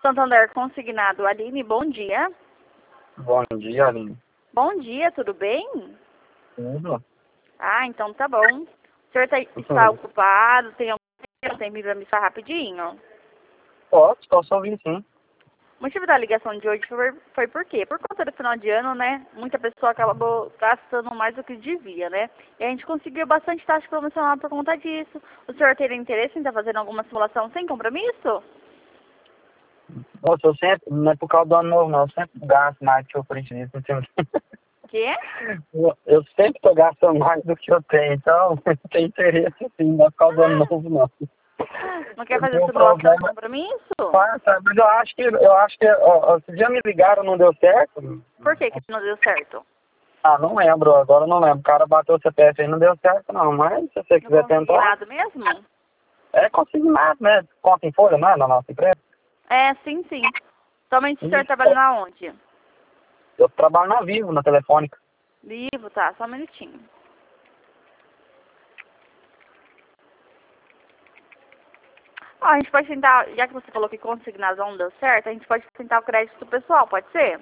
Santander Consignado, Aline, bom dia. Bom dia, Aline. Bom dia, tudo bem? Tudo? Ah, então tá bom. O senhor está ocupado? Tem algum tempo para me falar rapidinho? Posso ouvir sim. O motivo da ligação de hoje foi por quê? Por conta do final de ano, né? Muita pessoa acabou gastando mais do que devia, né? E a gente conseguiu bastante taxa promocional por conta disso. O senhor teria interesse em estar fazendo alguma simulação sem compromisso? Nossa, eu sempre, não é por causa do ano novo, não. Eu sempre gasto mais do que eu preciso. Quê? Eu sempre tô gastando mais do que eu tenho, então não tem interesse assim, não é por causa do ano novo, não. Não quer O fazer meu simulação sem problema compromisso? passa, mas eu acho que ó, esse dia me ligaram, não deu certo. Por que não deu certo? Ah, não lembro, agora eu não lembro. O cara bateu o CPF aí, não deu certo não, mas se você Não quiser consegui tentar, nada mesmo? é consignado, né? Conta em folha, não é, na nossa empresa? É, sim, sim. Somente o senhor Isso. trabalha na onde? Eu trabalho na Vivo, na Telefônica. Vivo, tá, só um minutinho. Ó, a gente pode tentar, já que você falou que consignação não deu certo, a gente pode tentar o crédito pessoal, pode ser?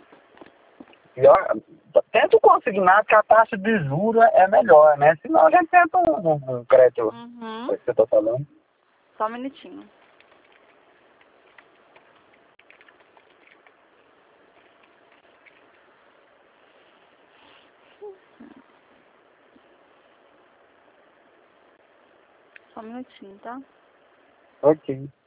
Tenta o consignado que a taxa de juros é melhor, né? Senão a gente tenta um crédito, Uhum. foi isso que eu tô falando. Só um minutinho. Só um minutinho, tá? Ok.